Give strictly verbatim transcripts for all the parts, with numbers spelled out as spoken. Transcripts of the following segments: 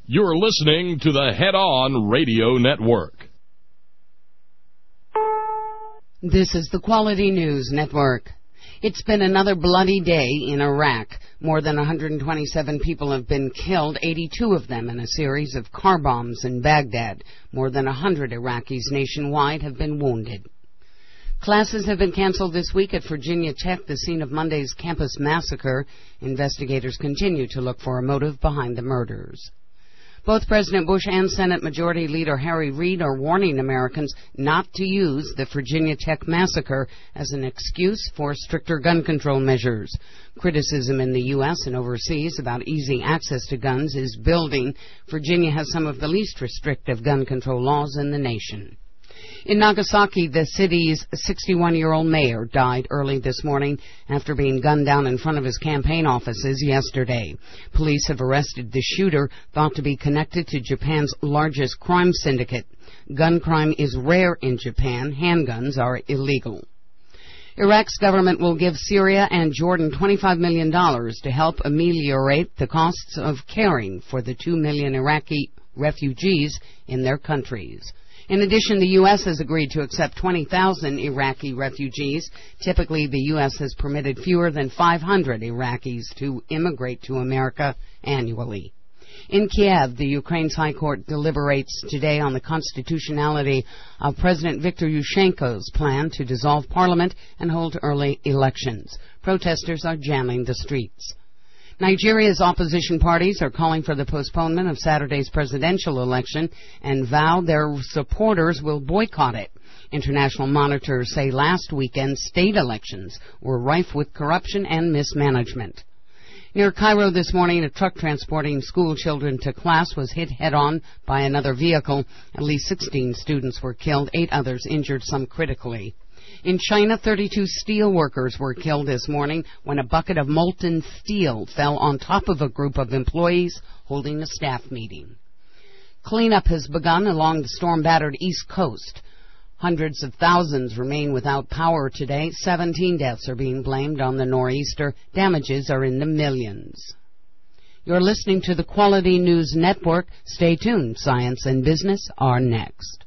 You're listening to the Head On Radio Network. This is the Quality News Network. It's been another bloody day in Iraq. More than one hundred twenty-seven people have been killed, eighty-two of them in a series of car bombs in Baghdad. More than one hundred Iraqis nationwide have been wounded. Classes have been canceled this week at Virginia Tech, the scene of Monday's campus massacre. Investigators continue to look for a motive behind the murders. Both President Bush and Senate Majority Leader Harry Reid are warning Americans not to use the Virginia Tech massacre as an excuse for stricter gun control measures. Criticism in the U S and overseas about easy access to guns is building. Virginia has some of the least restrictive gun control laws in the nation. In Nagasaki, the city's sixty-one-year-old mayor died early this morning after being gunned down in front of his campaign offices yesterday. Police have arrested the shooter, thought to be connected to Japan's largest crime syndicate. Gun crime is rare in Japan. Handguns are illegal. Iraq's government will give Syria and Jordan twenty-five million dollars to help ameliorate the costs of caring for the two million Iraqi refugees in their countries. In addition, the U S has agreed to accept twenty thousand Iraqi refugees. Typically, the U S has permitted fewer than five hundred Iraqis to immigrate to America annually. In Kiev, the Ukraine's High Court deliberates today on the constitutionality of President Viktor Yushchenko's plan to dissolve parliament and hold early elections. Protesters are jamming the streets. Nigeria's opposition parties are calling for the postponement of Saturday's presidential election and vow their supporters will boycott it. International monitors say last weekend's state elections were rife with corruption and mismanagement. Near Cairo this morning, a truck transporting school children to class was hit head-on by another vehicle. At least sixteen students were killed, eight others injured, some critically. In China, thirty-two steel workers were killed this morning when a bucket of molten steel fell on top of a group of employees holding a staff meeting. Cleanup has begun along the storm-battered East Coast. Hundreds of thousands remain without power today. Seventeen deaths are being blamed on the nor'easter. Damages are in the millions. You're listening to the Quality News Network. Stay tuned. Science and Business are next.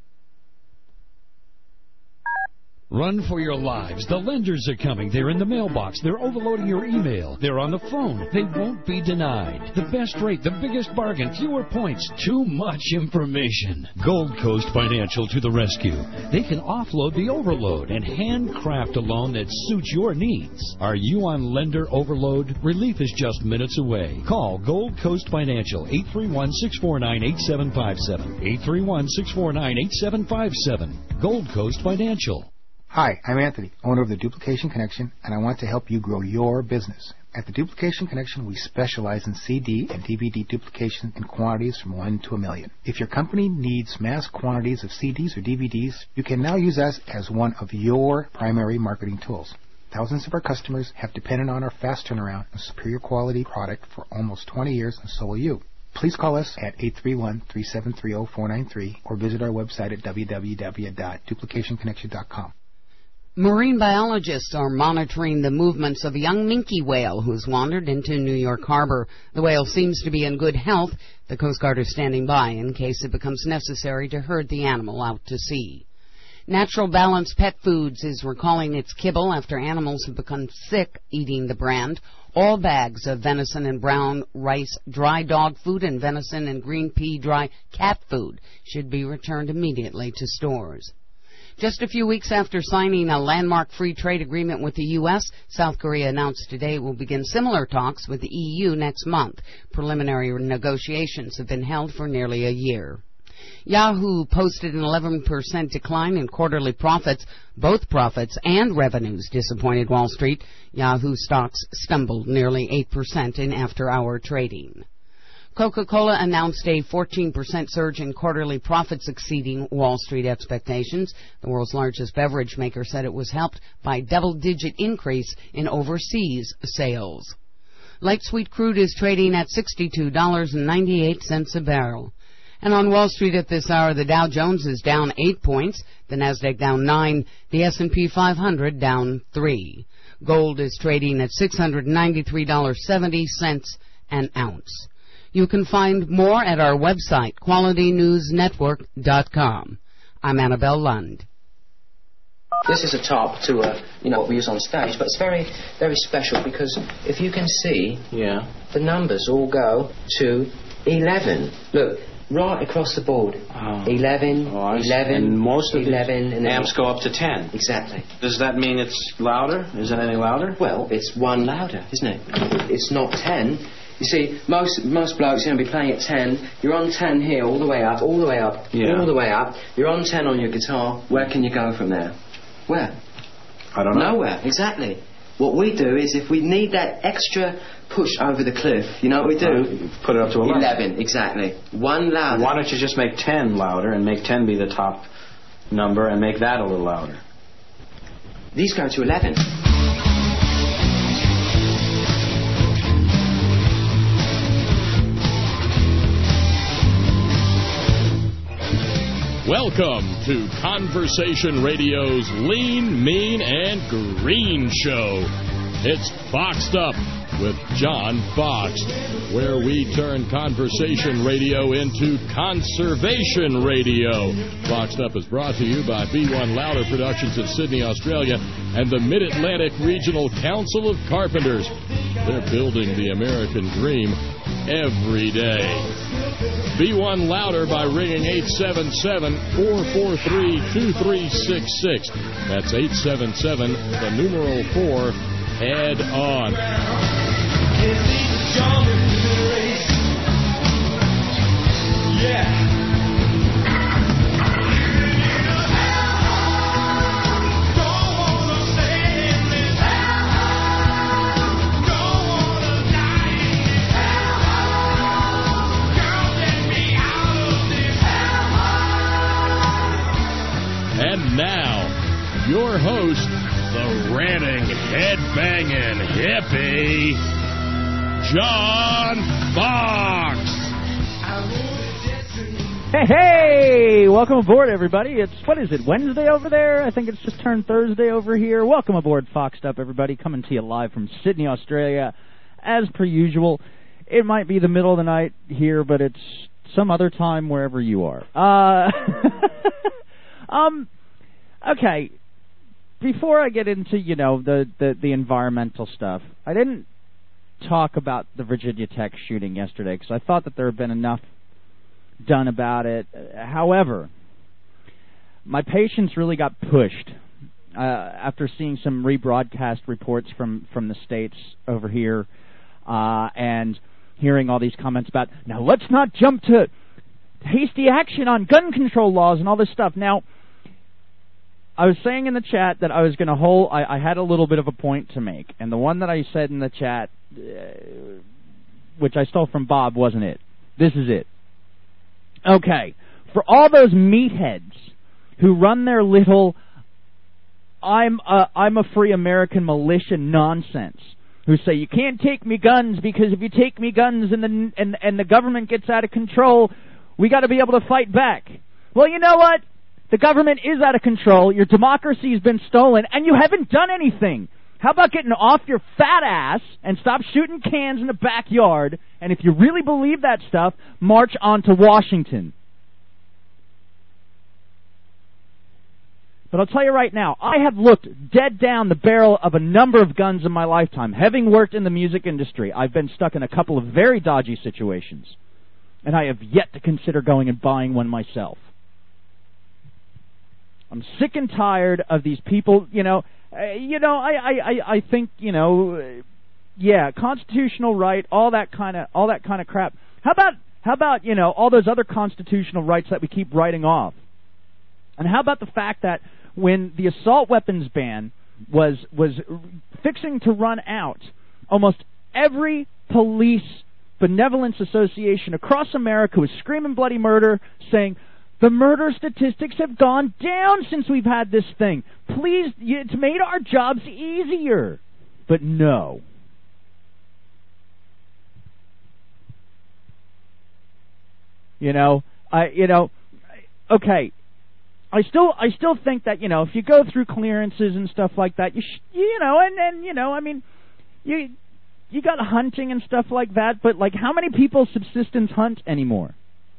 Run for your lives. The lenders are coming. They're in the mailbox. They're overloading your email. They're on the phone. They won't be denied. The best rate, the biggest bargain, fewer points, too much information. Gold Coast Financial to the rescue. They can offload the overload and handcraft a loan that suits your needs. Are you on lender overload? Relief is just minutes away. Call Gold Coast Financial, eight three one, six four nine, eight seven five seven. eight three one, six four nine, eight seven five seven. Gold Coast Financial. Hi, I'm Anthony, owner of the Duplication Connection, and I want to help you grow your business. At the Duplication Connection, we specialize in C D and D V D duplication in quantities from one to a million. If your company needs mass quantities of C Ds or D V Ds, you can now use us as one of your primary marketing tools. Thousands of our customers have depended on our fast turnaround and superior quality product for almost twenty years, and so will you. Please call us at eight three one, three seven three, zero four nine three or visit our website at w w w dot duplication connection dot com. Marine biologists are monitoring the movements of a young minke whale who's wandered into New York Harbor. The whale seems to be in good health. The Coast Guard is standing by in case it becomes necessary to herd the animal out to sea. Natural Balance Pet Foods is recalling its kibble after animals have become sick eating the brand. All bags of venison and brown rice dry dog food and venison and green pea dry cat food should be returned immediately to stores. Just a few weeks after signing a landmark free trade agreement with the U S, South Korea announced today it will begin similar talks with the E U next month. Preliminary negotiations have been held for nearly a year. Yahoo posted an eleven percent decline in quarterly profits. Both profits and revenues disappointed Wall Street. Yahoo stocks stumbled nearly eight percent in after-hour trading. Coca-Cola announced a fourteen percent surge in quarterly profits exceeding Wall Street expectations. The world's largest beverage maker said it was helped by double-digit increase in overseas sales. Light sweet crude is trading at sixty-two dollars and ninety-eight cents a barrel. And on Wall Street at this hour, the Dow Jones is down eight points, the Nasdaq down nine, the S and P five hundred down three. Gold is trading at six hundred ninety-three dollars and seventy cents an ounce. You can find more at our website, quality news network dot com. I'm Annabelle Lund. This is a top to a, you know, what we use on stage, but it's very, very special because if you can see, yeah, the numbers all go to eleven. Look, right across the board. Oh. eleven, oh, eleven, and most of eleven, the and amps go up to ten. Exactly. Does that mean it's louder? Is it any louder? Well, it's one louder, isn't it? It's not ten. You see, most most blokes are going to be playing at ten. You're on ten here, all the way up, all the way up, yeah. all the way up. You're on ten on your guitar. Where can you go from there? Where? I don't know. Nowhere, exactly. What we do is if we need that extra push over the cliff, you know what we do? Uh, put it up to eleven. eleven, exactly. One louder. Why don't you just make ten louder and make ten be the top number and make that a little louder? These go to eleven. Welcome to Conversation Radio's Lean, Mean, and Green Show. It's Foxed Up with John Fox, where we turn conversation radio into conservation radio. Foxed Up is brought to you by B one Louder Productions of Sydney, Australia, and the Mid-Atlantic Regional Council of Carpenters. They're building the American dream every day. B one Louder by ringing eight seven seven, four four three, two three six six. That's eight seven seven, the numeral four, head on. Yeah. And now, your host, the ranting, head-banging hippie, John Fox. Hey, hey! Welcome aboard, everybody. It's, what is it, Wednesday over there? I think it's just turned Thursday over here. Welcome aboard Foxed Up, everybody. Coming to you live from Sydney, Australia. As per usual, it might be the middle of the night here, but it's some other time wherever you are. Uh... um... Okay, before I get into, you know, the, the, the environmental stuff, I didn't talk about the Virginia Tech shooting yesterday because I thought that there had been enough done about it. However, my patience really got pushed uh, after seeing some rebroadcast reports from, from the States over here uh, and hearing all these comments about, now let's not jump to hasty action on gun control laws and all this stuff. Now, I was saying in the chat that I was going to hold, I, I had a little bit of a point to make, and the one that I said in the chat, uh, which I stole from Bob, wasn't it. This is it. Okay, for all those meatheads who run their little I'm a, I'm a free American militia nonsense, who say you can't take me guns because if you take me guns and the, and, and the government gets out of control, we got to be able to fight back. Well, you know what? The government is out of control, your democracy has been stolen, and you haven't done anything. How about getting off your fat ass and stop shooting cans in the backyard, and if you really believe that stuff, march on to Washington. But I'll tell you right now, I have looked dead down the barrel of a number of guns in my lifetime. Having worked in the music industry, I've been stuck in a couple of very dodgy situations, and I have yet to consider going and buying one myself. I'm sick and tired of these people, you know, uh, you know, I, I, I think, you know, uh, yeah, constitutional right, all that kind of, all that kind of crap. How about, how about, you know, all those other constitutional rights that we keep writing off? And how about the fact that when the assault weapons ban was, was fixing to run out, almost every police benevolence association across America was screaming bloody murder, saying, the murder statistics have gone down since we've had this thing. Please, it's made our jobs easier. But no. You know, I, you know, okay. I still, I still think that, you know, if you go through clearances and stuff like that, you, sh- you know, and, and, you know, I mean, you, you got hunting and stuff like that, but, like, how many people subsistence hunt anymore?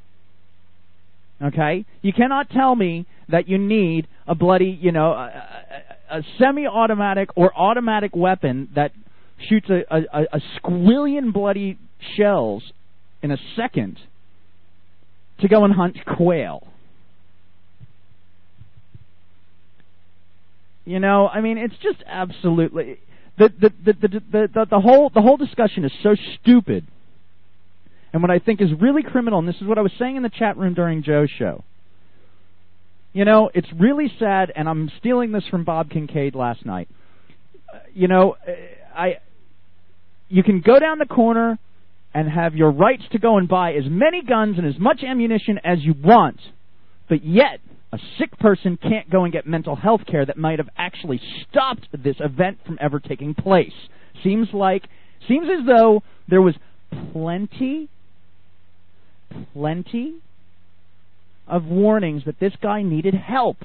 Okay? You cannot tell me that you need a bloody, you know, a, a, a semi-automatic or automatic weapon that shoots a, a, a squillion bloody shells in a second to go and hunt quail. You know, I mean, it's just absolutely the the the the the, the, the whole the whole discussion is so stupid. And what I think is really criminal, and this is what I was saying in the chat room during Joe's show. You know, it's really sad, and I'm stealing this from Bob Kincaid last night. Uh, you know, I you can go down the corner and have your rights to go and buy as many guns and as much ammunition as you want, but yet a sick person can't go and get mental health care that might have actually stopped this event from ever taking place. Seems like, seems as though there was plenty, plenty of warnings that this guy needed help.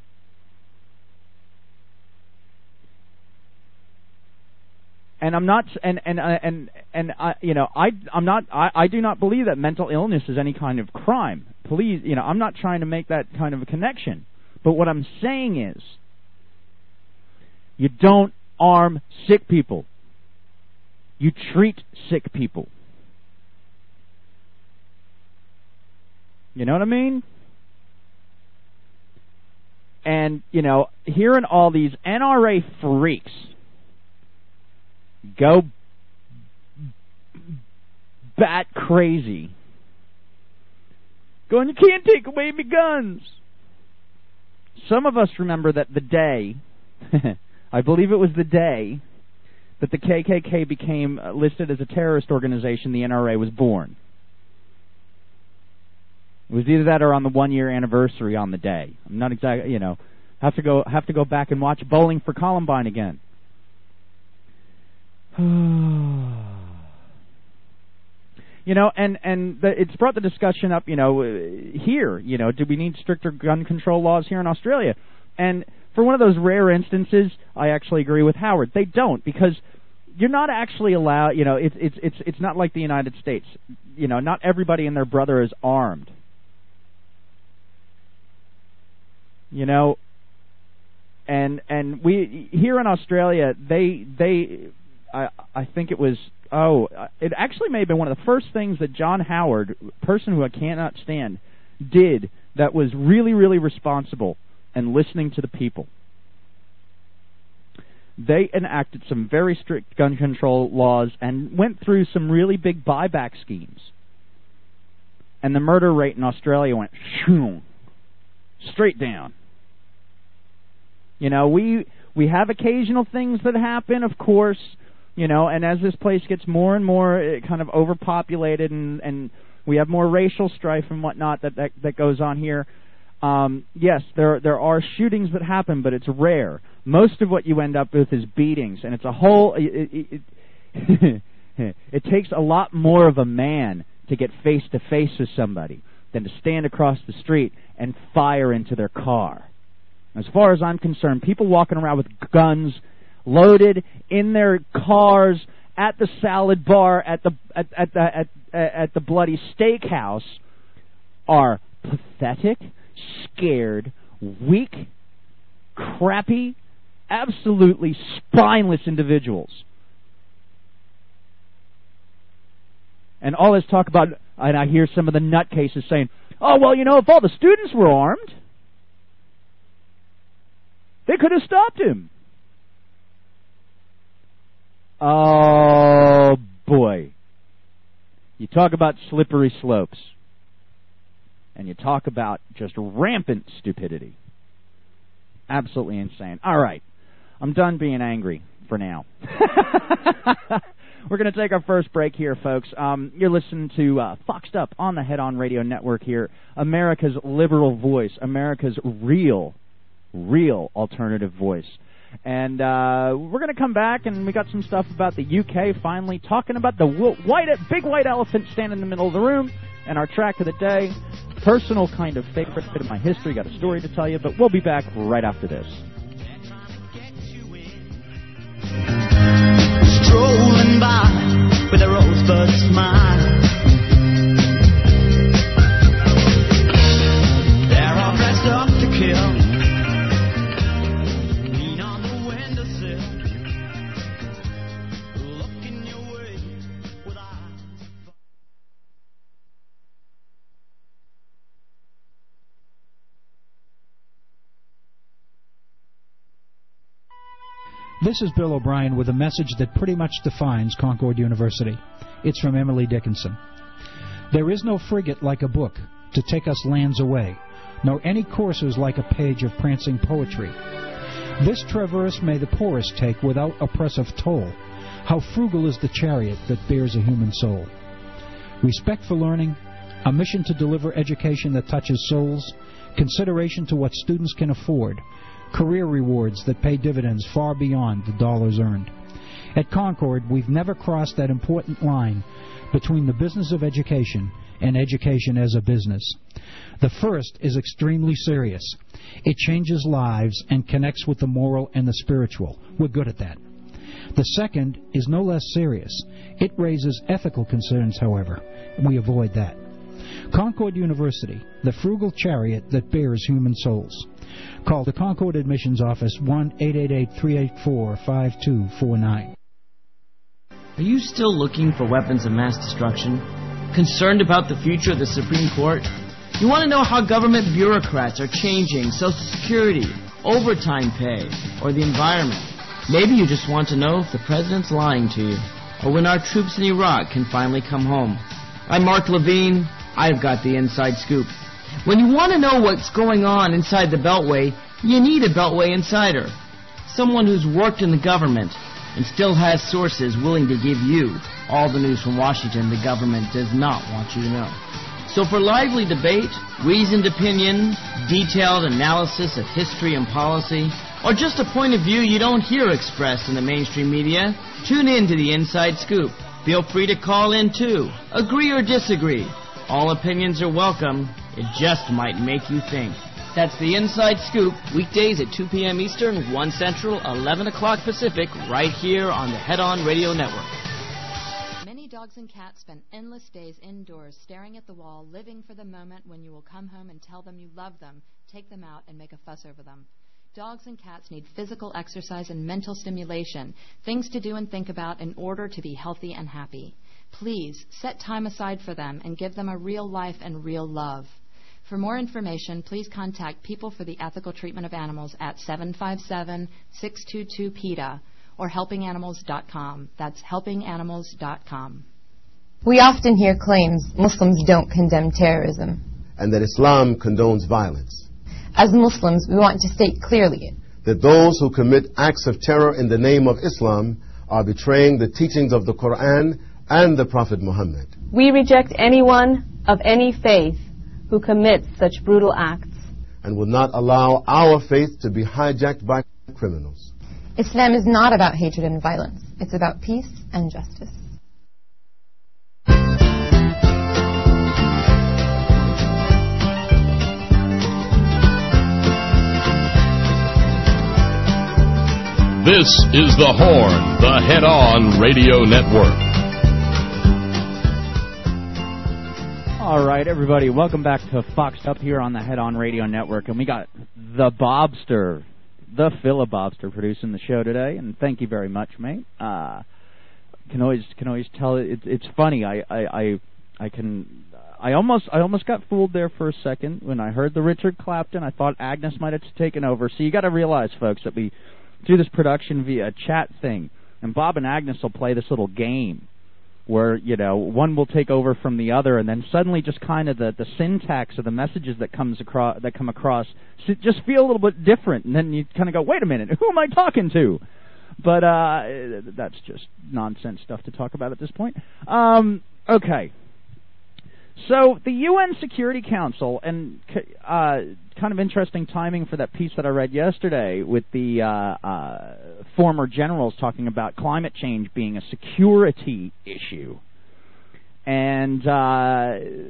And I'm not, and and uh, and and I, you know, I I'm not, I, I do not believe that mental illness is any kind of crime. Please, you know, I'm not trying to make that kind of a connection. But what I'm saying is, you don't arm sick people. You treat sick people. You know what I mean? And, you know, hearing all these N R A freaks go bat crazy, going, you can't take away my guns. Some of us remember that the day, I believe it was the day, that the K K K became listed as a terrorist organization, the N R A was born. It was either that or on the one-year anniversary on the day. I'm not exactly, you know, have to go have to go back and watch Bowling for Columbine again. You know, and and the, it's brought the discussion up, you know, here. You know, do we need stricter gun control laws here in Australia? And for one of those rare instances, I actually agree with Howard. They don't, because you're not actually allowed. You know, it's it's it's it's not like the United States. You know, not everybody and their brother is armed. You know, and and we here in Australia, they they. I, I think it was, oh, it actually may have been one of the first things that John Howard, a person who I cannot stand, did that was really, really responsible and listening to the people. They enacted some very strict gun control laws and went through some really big buyback schemes. And the murder rate in Australia went shoom, straight down. You know, we we have occasional things that happen, of course. You know, and as this place gets more and more uh, kind of overpopulated and, and we have more racial strife and whatnot that, that, that goes on here, um, yes, there there are shootings that happen, but it's rare. Most of what you end up with is beatings, and it's a whole... It, it, it, it takes a lot more of a man to get face-to-face with somebody than to stand across the street and fire into their car. As far as I'm concerned, people walking around with guns loaded in their cars at the salad bar at the at, at the at, at the bloody steakhouse are pathetic, scared, weak, crappy, absolutely spineless individuals. And all this talk about, and I hear some of the nutcases saying, "Oh well, you know, if all the students were armed, they could have stopped him." Oh, boy. You talk about slippery slopes. And you talk about just rampant stupidity. Absolutely insane. All right. I'm done being angry for now. We're going to take our first break here, folks. Um, you're listening to uh, Foxed Up on the Head On Radio Network here. America's liberal voice. America's real, real alternative voice. And uh, we're going to come back, and we got some stuff about the U K finally, talking about the white, big white elephant standing in the middle of the room, and our track of the day, personal kind of favorite bit of my history, got a story to tell you, but we'll be back right after this. Strolling by This is Bill O'Brien with a message that pretty much defines Concord University. It's from Emily Dickinson. There is no frigate like a book to take us lands away, nor any coursers like a page of prancing poetry. This traverse may the poorest take without oppressive toll. How frugal is the chariot that bears a human soul. Respect for learning, a mission to deliver education that touches souls, consideration to what students can afford, career rewards that pay dividends far beyond the dollars earned. At Concord, we've never crossed that important line between the business of education and education as a business. The first is extremely serious. It changes lives and connects with the moral and the spiritual. We're good at that. The second is no less serious. It raises ethical concerns, however. We avoid that. Concord University, the frugal chariot that bears human souls. Call the Concord Admissions Office, one eight eight eight, three eight four, five two four nine. Are you still looking for weapons of mass destruction? Concerned about the future of the Supreme Court? You want to know how government bureaucrats are changing Social Security, overtime pay, or the environment? Maybe you just want to know if the president's lying to you, or when our troops in Iraq can finally come home. I'm Mark Levine. I've got the inside scoop. When you want to know what's going on inside the Beltway, you need a Beltway insider. Someone who's worked in the government and still has sources willing to give you all the news from Washington the government does not want you to know. So for lively debate, reasoned opinion, detailed analysis of history and policy, or just a point of view you don't hear expressed in the mainstream media, tune in to the Inside Scoop. Feel free to call in too. Agree or disagree. All opinions are welcome. It just might make you think. That's the Inside Scoop, weekdays at two p.m. Eastern, one Central, eleven o'clock Pacific, right here on the Head On Radio Network. Many dogs and cats spend endless days indoors, staring at the wall, living for the moment when you will come home and tell them you love them, take them out, and make a fuss over them. Dogs and cats need physical exercise and mental stimulation, things to do and think about in order to be healthy and happy. Please, set time aside for them and give them a real life and real love. For more information, please contact People for the Ethical Treatment of Animals at seven five seven, six two two, P E T A or helping animals dot com. That's helping animals dot com. We often hear claims Muslims don't condemn terrorism, and that Islam condones violence. As Muslims, we want to state clearly that those who commit acts of terror in the name of Islam are betraying the teachings of the Quran and the Prophet Muhammad. We reject anyone of any faith who commits such brutal acts and will not allow our faith to be hijacked by criminals. Islam is not about hatred and violence. It's about peace and justice. This is The Horn, the Head On Radio Network. All right, everybody, welcome back to Foxed Up here on the Head On Radio Network. And we got the Bobster, the Filibobster, producing the show today. And thank you very much, mate. Uh, can always can always tell it, it's funny. I, I I I can I almost I almost got fooled there for a second when I heard the Richard Clapton. I thought Agnes might have taken over. So you got to realize, folks, that we do this production via a chat thing, and Bob and Agnes will play this little game where, you know, one will take over from the other, and then suddenly just kind of the, the syntax of the messages that comes across that come across just feel a little bit different, and then you kind of go, wait a minute, who am I talking to? But uh, that's just nonsense stuff to talk about at this point. Um, okay. So the U N Security Council, and uh, kind of interesting timing for that piece that I read yesterday with the uh, uh, former generals talking about climate change being a security issue. And uh,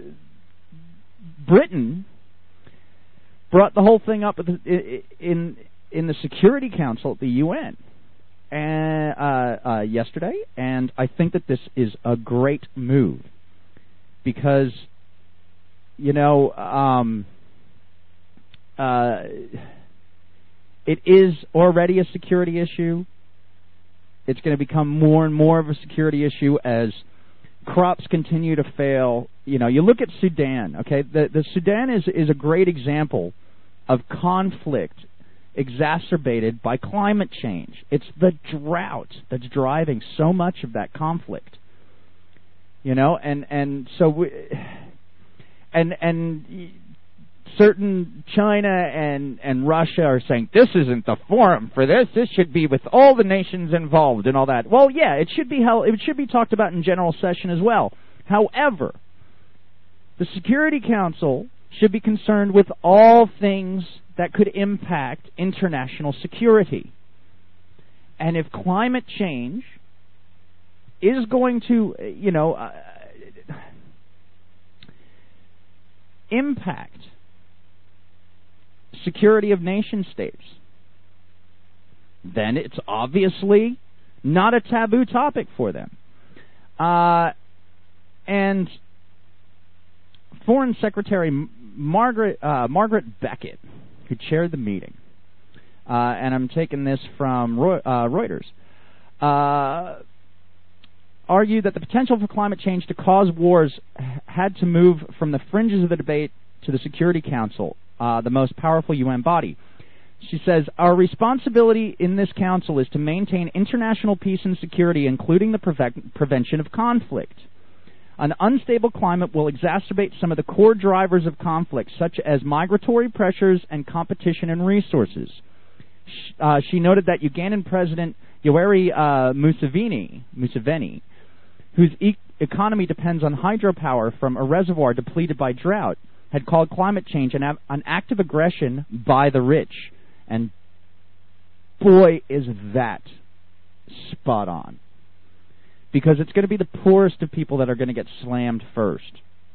Britain brought the whole thing up in in the Security Council at the U N and, uh, uh, yesterday, and I think that this is a great move. Because, you know, um, uh, it is already a security issue. It's going to become more and more of a security issue as crops continue to fail. You know, you look at Sudan, okay? The, the Sudan is, is a great example of conflict exacerbated by climate change. It's the drought that's driving so much of that conflict. You know, and and so we, and and certain China and and Russia are saying this isn't the forum for this. This should be with all the nations involved and all that. Well, yeah, it should be held, it should be talked about in general session as well. However, the Security Council should be concerned with all things that could impact international security. And if climate change is going to, you know, uh, impact security of nation states, then it's obviously not a taboo topic for them. Uh, and Foreign Secretary Margaret uh, Margaret Beckett, who chaired the meeting, uh, and I'm taking this from Roy, uh, Reuters, uh, argued that the potential for climate change to cause wars had to move from the fringes of the debate to the Security Council, uh, the most powerful U N body. She says, our responsibility in this council is to maintain international peace and security, including the preve- prevention of conflict. An unstable climate will exacerbate some of the core drivers of conflict, such as migratory pressures and competition in resources. Uh, she noted that Ugandan President Yoweri uh, Museveni, Museveni, whose e- economy depends on hydropower from a reservoir depleted by drought, had called climate change an, a- an act of aggression by the rich. And boy, is that spot on. Because it's going to be the poorest of people that are going to get slammed first.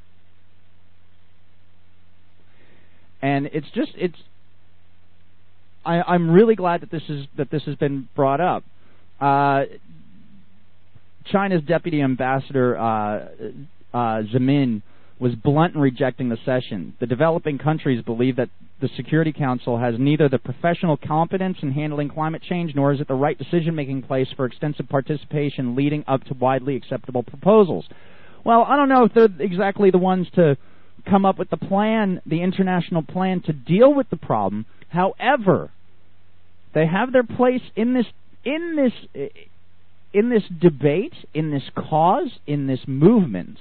And it's just, it's, I, I'm really glad that this is, that this has been brought up. Uh, China's deputy ambassador, uh, uh, Zemin, was blunt in rejecting the session. The developing countries believe that the Security Council has neither the professional competence in handling climate change nor is it the right decision-making place for extensive participation leading up to widely acceptable proposals. Well, I don't know if they're exactly the ones to come up with the plan, the international plan to deal with the problem. However, they have their place in this in this in this debate, in this cause, in this movement,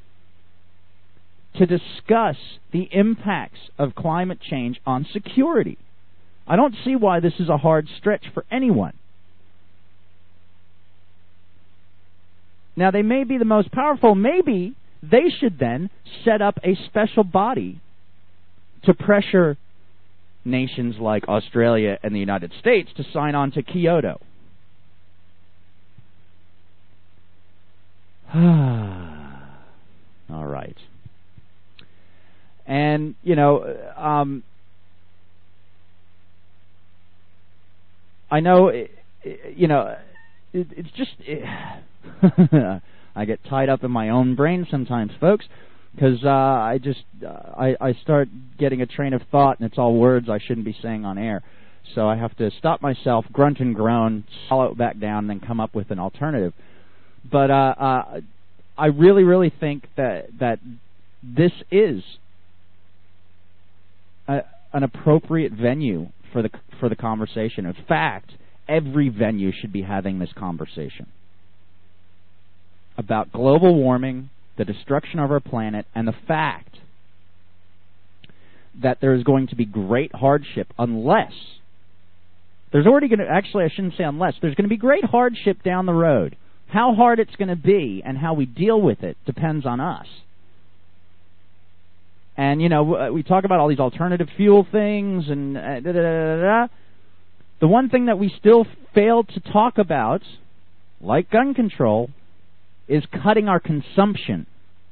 to discuss the impacts of climate change on security. I don't see why this is a hard stretch for anyone. Now, they may be the most powerful. Maybe they should then set up a special body to pressure nations like Australia and the United States to sign on to Kyoto. All right. And, you know, um, I know, it, it, you know, it, it's just, it, I get tied up in my own brain sometimes, folks, because uh, I just, uh, I, I start getting a train of thought, and it's all words I shouldn't be saying on air. So I have to stop myself, grunt and groan, swallow it back down, and then come up with an alternative. But uh, uh, I really, really think that that this is A, an appropriate venue for the for the conversation. In fact, every venue should be having this conversation about global warming, the destruction of our planet, and the fact that there is going to be great hardship unless there's already going to actually I shouldn't say unless there's going to be great hardship down the road. How hard it's going to be and how we deal with it depends on us. And, you know, we talk about all these alternative fuel things and uh, da, da, da, da, da. The one thing that we still fail to talk about, like gun control, is cutting our consumption.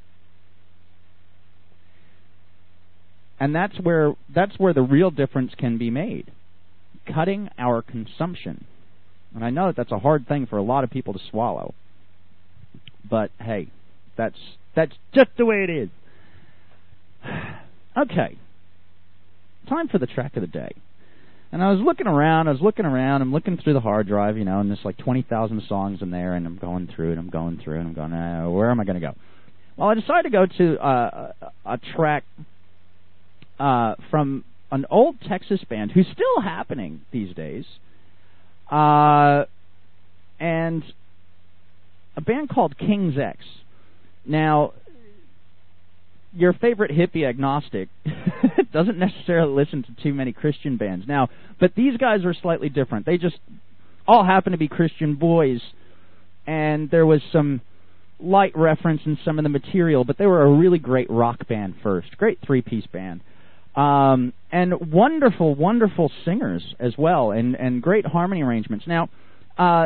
And that's where that's where the real difference can be made. Cutting our consumption. And I know that that's a hard thing for a lot of people to swallow. But, hey, that's that's just the way it is. Okay, time for the track of the day. And I was looking around, I was looking around, I'm looking through the hard drive, you know, and there's like twenty thousand songs in there, and I'm going through, and I'm going through, and I'm going, uh, where am I going to go? Well, I decided to go to uh, a, a track uh, from an old Texas band who's still happening these days, uh, and a band called King's X. Now, your favorite hippie agnostic doesn't necessarily listen to too many Christian bands. Now, but these guys are slightly different. They just all happen to be Christian boys, and there was some light reference in some of the material, but they were a really great rock band first. Great three-piece band. Um, and wonderful, wonderful singers as well, and, and great harmony arrangements. Now, uh,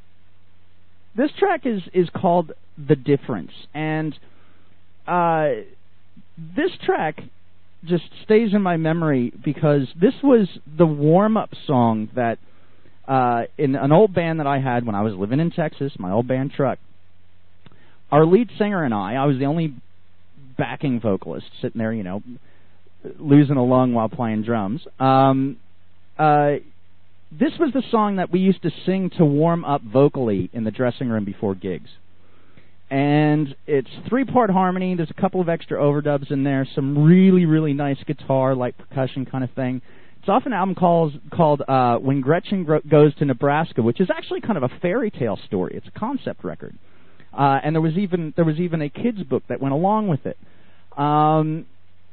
this track is, is called The Difference, and uh, this track just stays in my memory because this was the warm-up song that uh, in an old band that I had when I was living in Texas, my old band Truck, our lead singer and I, I was the only backing vocalist sitting there, you know, losing a lung while playing drums. Um, uh, this was the song that we used to sing to warm up vocally in the dressing room before gigs. And it's three-part harmony. There's a couple of extra overdubs in there, some really, really nice guitar, like percussion kind of thing. It's off an album called, called uh, When Gretchen Gro- Goes to Nebraska, which is actually kind of a fairy tale story. It's a concept record. Uh, and there was even there was even a kid's book that went along with it. Um,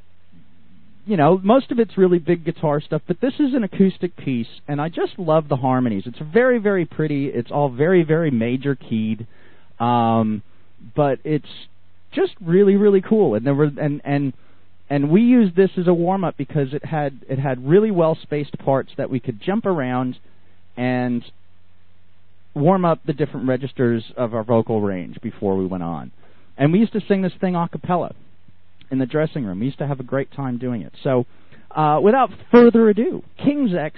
you know, most of it's really big guitar stuff, but this is an acoustic piece, and I just love the harmonies. It's very, very pretty. It's all very, very major keyed, um, but it's just really, really cool. And there were and and and we used this as a warm up because it had it had really well spaced parts that we could jump around and warm up the different registers of our vocal range before we went on. And we used to sing this thing a cappella in the dressing room. We used to have a great time doing it. So, uh, without further ado, King's X,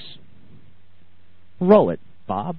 roll it, Bob.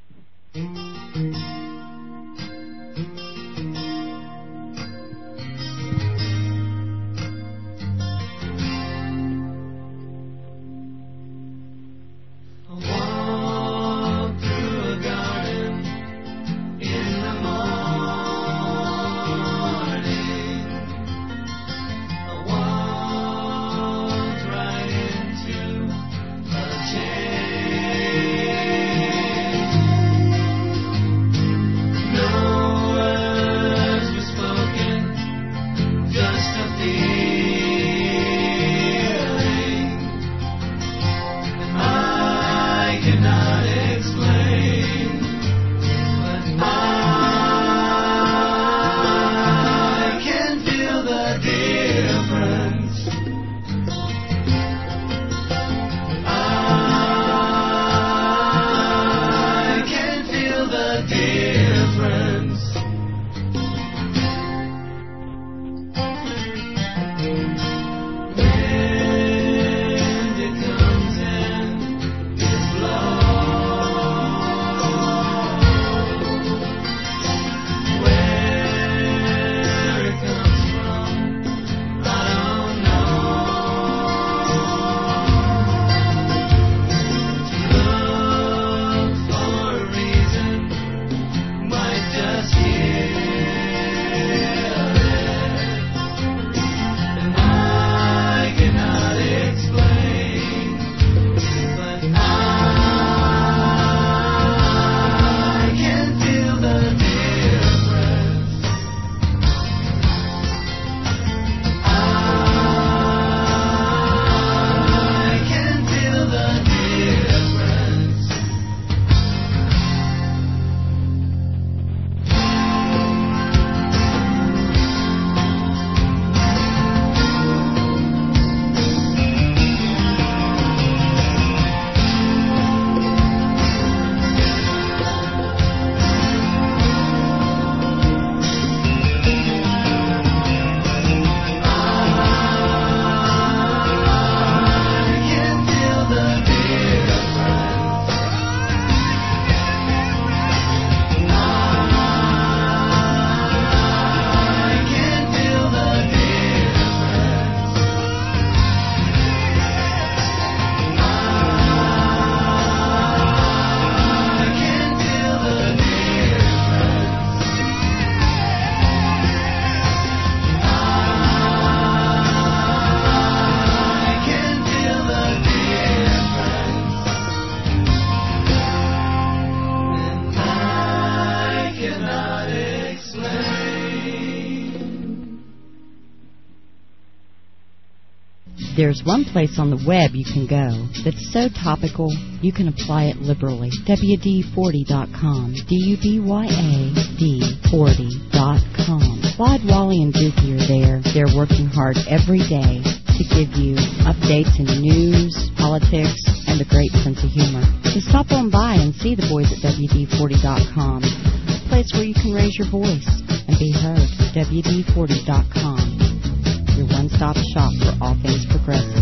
There's one place on the web you can go that's so topical you can apply it liberally. W D forty dot com. D U B Y A D forty dot com. Clyde, Wally, and Dookie are there. They're working hard every day to give you updates in news, politics, and a great sense of humor. So stop on by and see the boys at W D forty dot com. A place where you can raise your voice and be heard. W D forty dot com. Your one-stop shop for all things progressive.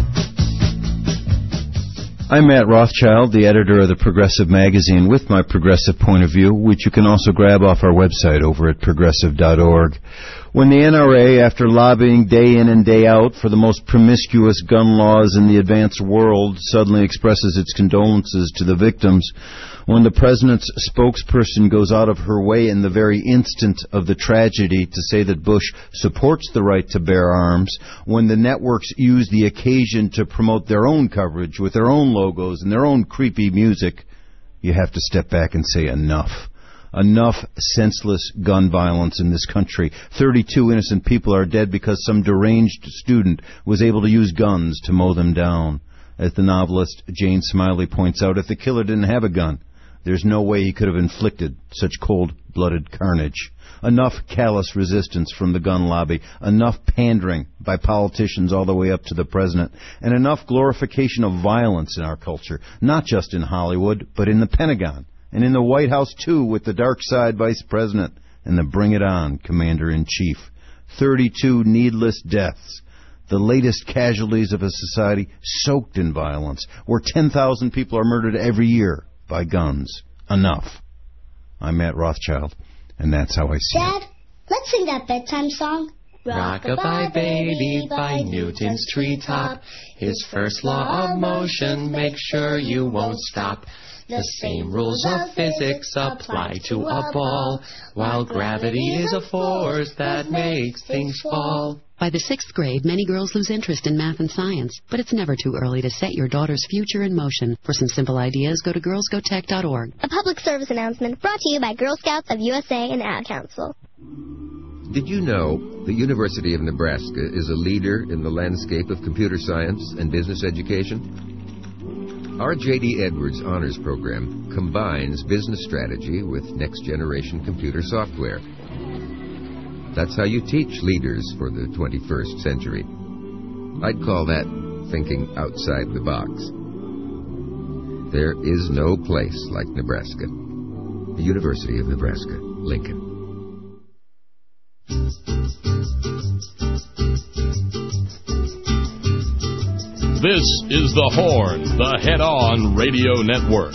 I'm Matt Rothschild, the editor of the Progressive Magazine, with my progressive point of view, which you can also grab off our website over at progressive dot org. When the N R A, after lobbying day in and day out for the most promiscuous gun laws in the advanced world, suddenly expresses its condolences to the victims, when the president's spokesperson goes out of her way in the very instant of the tragedy to say that Bush supports the right to bear arms, when the networks use the occasion to promote their own coverage with their own logos and their own creepy music, you have to step back and say enough. Enough senseless gun violence in this country. thirty-two innocent people are dead because some deranged student was able to use guns to mow them down. As the novelist Jane Smiley points out, if the killer didn't have a gun, there's no way he could have inflicted such cold-blooded carnage. Enough callous resistance from the gun lobby, enough pandering by politicians all the way up to the president, and enough glorification of violence in our culture, not just in Hollywood, but in the Pentagon, and in the White House, too, with the dark side vice president and the bring it on commander-in-chief. thirty-two needless deaths. The latest casualties of a society soaked in violence, where ten thousand people are murdered every year by guns. Enough. I'm Matt Rothschild, and that's how I see Dad, it. Dad, let's sing that bedtime song. Rock-a-bye baby by Newton's treetop. His first law of motion, make sure you won't stop. The same rules of physics apply to a ball, while gravity is a force that makes things fall. By the sixth grade, many girls lose interest in math and science, but it's never too early to set your daughter's future in motion. For some simple ideas, go to girls go tech dot org. A public service announcement brought to you by Girl Scouts of U S A and Ad Council. Did you know the University of Nebraska is a leader in the landscape of computer science and business education? Our J D Edwards Honors Program combines business strategy with next-generation computer software. That's how you teach leaders for the twenty-first century. I'd call that thinking outside the box. There is no place like Nebraska. The University of Nebraska, Lincoln. This is The Horn, the Head-On Radio Network.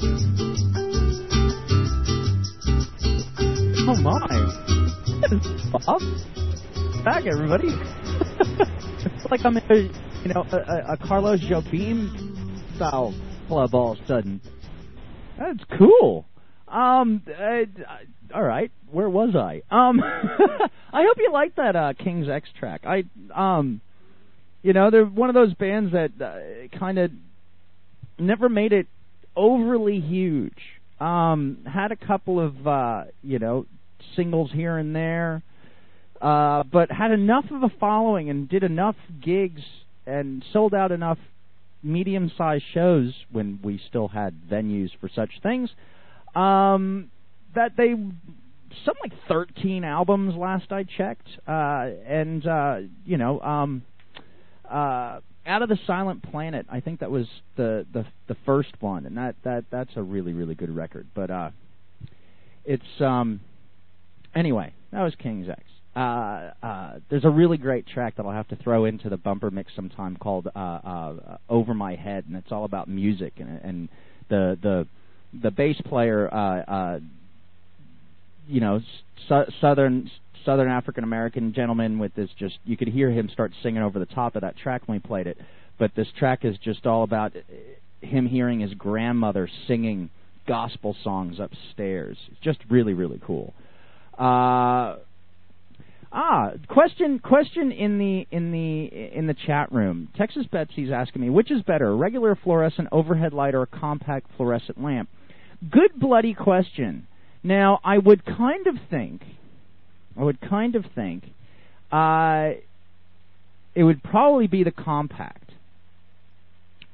Oh, my. Bob? Back, everybody. It's like I'm in a, you know, a, a Carlos Jobim style club all of a sudden. That's cool. Um, uh, all right, where was I? Um, I hope you like that uh, King's X track. I, um, you know, they're one of those bands that uh, kind of never made it overly huge. Um, had a couple of, uh, you know, singles here and there, uh, but had enough of a following and did enough gigs and sold out enough medium-sized shows when we still had venues for such things, um, that they something like thirteen albums last I checked, uh, and uh, you know, um, uh, Out of the Silent Planet, I think that was the, the the first one, and that, that that's a really really good record. But uh, it's um. Anyway, that was King's X. Uh, uh, there's a really great track that I'll have to throw into the bumper mix sometime called uh, uh, "Over My Head," and it's all about music and, and the the the bass player, uh, uh, you know, su- southern Southern African American gentleman with this just you could hear him start singing over the top of that track when we played it. But this track is just all about him hearing his grandmother singing gospel songs upstairs. It's just really really cool. Uh, ah, question question in the in the in the chat room. Texas Betsy's asking me, which is better, a regular fluorescent overhead light or a compact fluorescent lamp? Good bloody question. Now, I would kind of think, I would kind of think, uh, it would probably be the compact.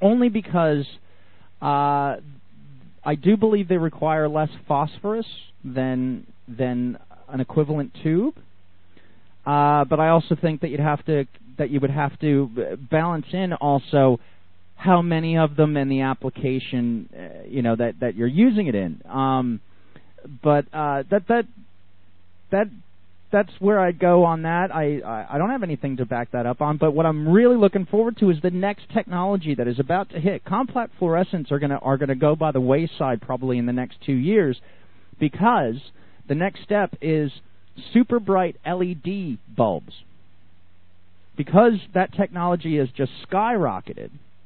only because uh, I do believe they require less phosphorus than than an equivalent tube. Uh, but I also think that you'd have to that you would have to balance in also how many of them and the application, uh, you know, that, that you're using it in. Um, but uh, that that that that's where I'd go on that. I, I I don't have anything to back that up on. But what I'm really looking forward to is the next technology that is about to hit. Compact fluorescents are gonna are gonna go by the wayside probably in the next two years, because the next step is super bright L E D bulbs. Because that technology has just skyrocketed,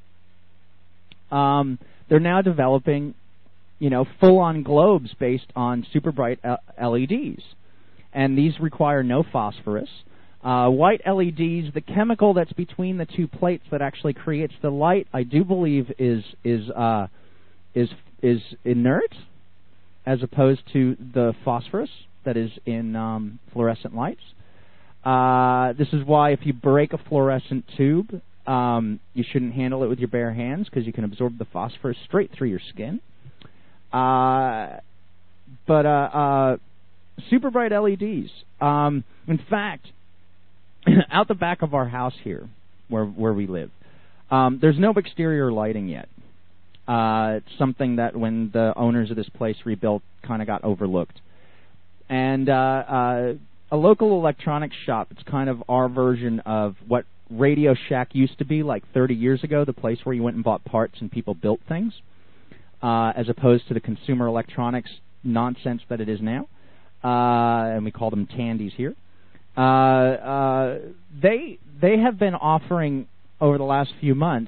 um, they're now developing, you know, full-on globes based on super bright L E Ds, and these require no phosphorus. Uh, white L E Ds, the chemical that's between the two plates that actually creates the light, I do believe is is uh, is is inert, as opposed to the phosphorus that is in um, fluorescent lights. Uh, this is why if you break a fluorescent tube, um, you shouldn't handle it with your bare hands, because you can absorb the phosphorus straight through your skin. Uh, but uh, uh, super bright L E Ds. Um, in fact, out the back of our house here, where where we live, um, there's no exterior lighting yet. Uh, it's something that when the owners of this place rebuilt, kind of got overlooked. And uh, uh, a local electronics shop, it's kind of our version of what Radio Shack used to be like thirty years ago, the place where you went and bought parts and people built things, uh, as opposed to the consumer electronics nonsense that it is now. Uh, and we call them Tandies here. Uh, uh, they they have been offering, over the last few months,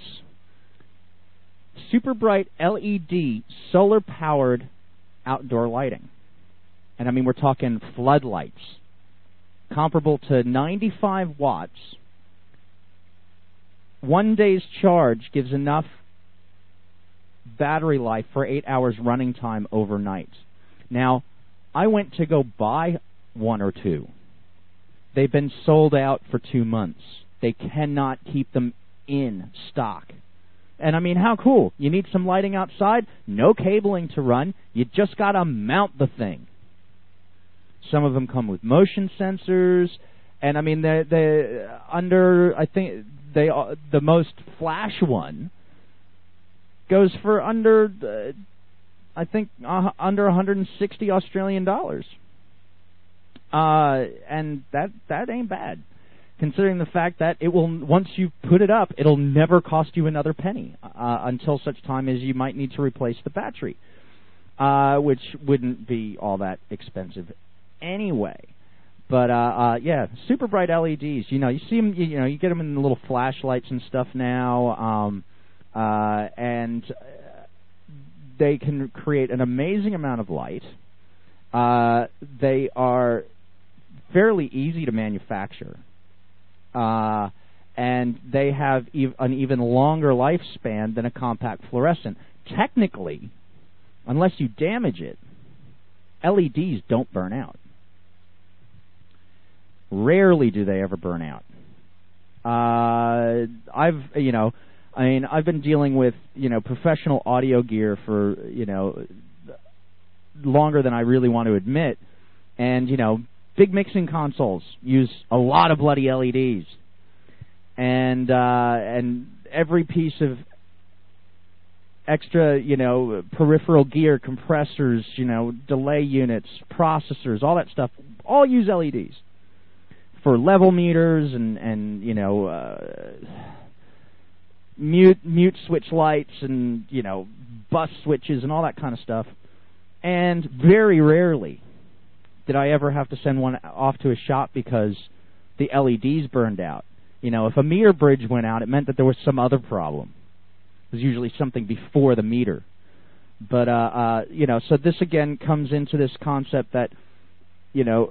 super bright L E D solar-powered outdoor lighting. And I mean, we're talking floodlights, comparable to ninety-five watts. One day's charge gives enough battery life for eight hours running time overnight. Now, I went to go buy one or two. They've been sold out for two months. They cannot keep them in stock. And I mean, how cool. You need some lighting outside? No cabling to run. You just got to mount the thing. Some of them come with motion sensors, and I mean, they they under I think they uh, the most flash one goes for under uh, I think uh, under one hundred sixty Australian dollars, uh, and that that ain't bad, considering the fact that it will, once you put it up, it'll never cost you another penny uh, until such time as you might need to replace the battery, uh, which wouldn't be all that expensive anyway. But uh, uh, yeah, super bright L E Ds. You know, you see them. You, you know, you get them in the little flashlights and stuff now, um, uh, and they can create an amazing amount of light. Uh, they are fairly easy to manufacture, uh, and they have ev- an even longer lifespan than a compact fluorescent. Technically, unless you damage it, L E Ds don't burn out. Rarely do they ever burn out. Uh, I've, you know, I mean, I've been dealing with, you know, professional audio gear for, you know, longer than I really want to admit. And, you know, big mixing consoles use a lot of bloody L E Ds. And, uh, and every piece of extra, you know, peripheral gear, compressors, you know, delay units, processors, all that stuff, all use L E Ds. For level meters and, and you know, uh, mute mute switch lights and, you know, bus switches and all that kind of stuff. And very rarely did I ever have to send one off to a shop because the L E Ds burned out. You know, if a meter bridge went out, it meant that there was some other problem. It was usually something before the meter. But, uh, uh, you know, so this again comes into this concept that, you know,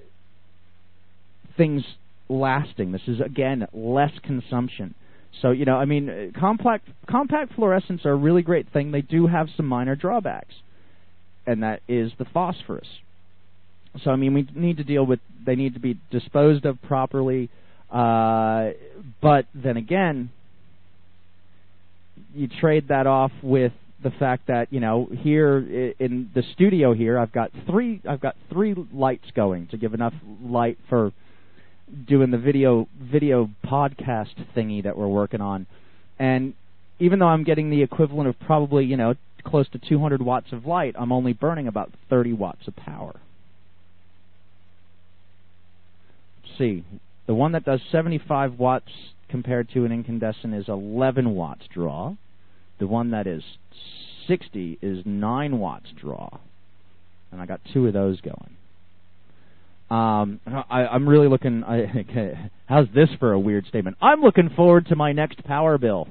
things lasting. This is, again, less consumption. So, you know, I mean, compact compact fluorescents are a really great thing. They do have some minor drawbacks, and that is the phosphorus. So, I mean, we need to deal with, they need to be disposed of properly. Uh, but then again, you trade that off with the fact that, you know, here in the studio here, I've got three I've got three lights going to give enough light for doing the video video podcast thingy that we're working on. And even though I'm getting the equivalent of probably, you know, close to two hundred watts of light, I'm only burning about thirty watts of power. Let's see. The one that does seventy-five watts compared to an incandescent is eleven watts draw. The one that is sixty is nine watts draw. And I got two of those going. Um, I, I'm really looking... I, how's this for a weird statement? I'm looking forward to my next power bill.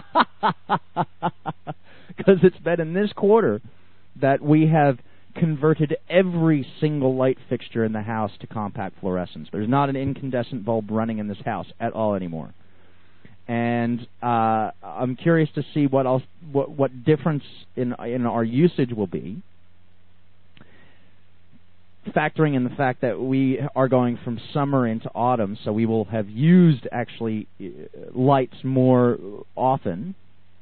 Because it's been in this quarter that we have converted every single light fixture in the house to compact fluorescence. There's not an incandescent bulb running in this house at all anymore. And uh, I'm curious to see what else, what, what difference in in our usage will be, factoring in the fact that we are going from summer into autumn, so we will have used actually lights more often.